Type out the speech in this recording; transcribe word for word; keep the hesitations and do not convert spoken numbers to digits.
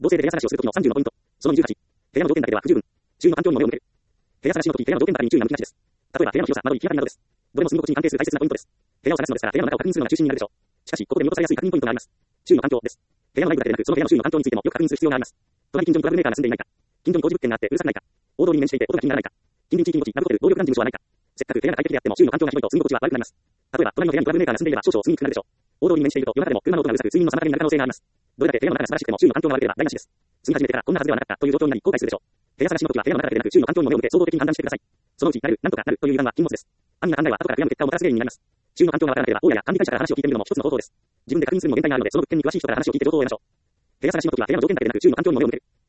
同性で部屋探しをするときのさんじゅうのポイント。そのにじゅうはち、部屋の条件だけでは不十分。周囲の環境にも目を向ける。部屋探しのとき、部屋の条件だけに注意が向きがちです。例えば部屋の広さ、窓、行き当たりなどです。どれも住み心地に関係する大切なポイントです。部屋を探すのですから部屋の中を確認するのが中心になるでしょう。しかし、ここで見落とされやすい確認ポイントがあります。周囲の環境です。部屋の内部だけでなく、その部屋の周囲の環境についてもよく確認する必要があります。隣近所にトラブルメーカーが住んでいないか。近所に工事物件があってうるさくないか。大通りに面していて音が気にならないか。近隣地域に土地、ラブホテル、暴力団事務所はないか。せっかく部屋が快適であっても周囲の環境がひどいと住み心地は悪くなります。例えば、隣の部屋にトラブルメーカーが住んでいれば少々住みにくくなるでしょう。大通りに面していると夜中でも車の音がうるさく睡眠の妨げになる可能性があります。どれだけ部屋の中が素晴らしくても周囲の環境が悪ければ台無しです。住み始めてからこんなはずではなかったという状況になり後悔するでしょう。部屋探しの時は部屋の中だけでなく周囲の環境にも目を向け総合的に判断してください。そのうちなる、なんとかなるという油断は禁物です。安易な考えは後から悔やむ結果をもたらす原因になります。周囲の環境がわからなければ大家や管理会社から話を聞いてみるのも一つの方法です。自分で確認するにも限界があるのでその物件に詳しい人から話を聞いて情報を得ましょう。部屋探しの時は部屋の条件だけでなく周囲の環境にも目を向ける。